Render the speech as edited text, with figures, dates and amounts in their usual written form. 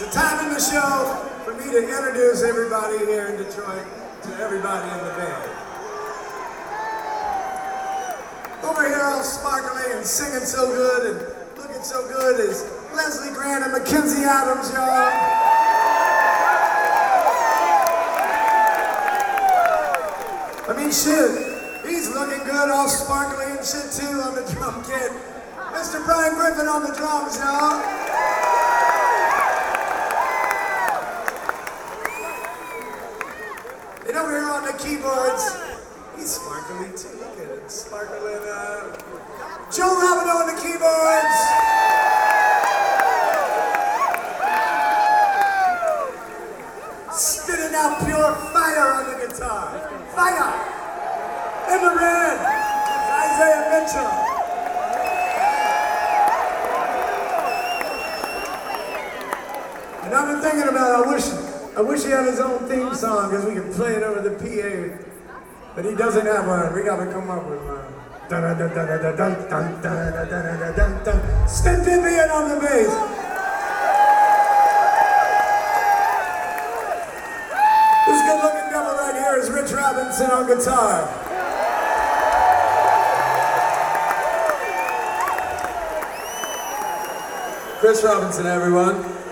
time in the show for me to introduce everybody here in Detroit to everybody in the band. Over here all sparkly and singing so good and looking so good is Leslie Grant and Mackenzie Adams, y'all. I mean, shit, he's looking good, all sparkly and shit too on the drum kit. Mr. Brian Griffin on the drums, y'all. And over here on the keyboards, he's sparkly too. Look at him, sparkling. Joe Robino on the keyboards. Spitting out pure fire on the guitar. Fire! In the red, Isaiah Mitchell. And I've been thinking about, I wish he had his own theme song because we could play it over the PA. But he doesn't have one. We gotta come up with one. Stin Vivian on the bass. This good-looking devil right here is Rich Robinson on guitar. Chris Robinson, everyone.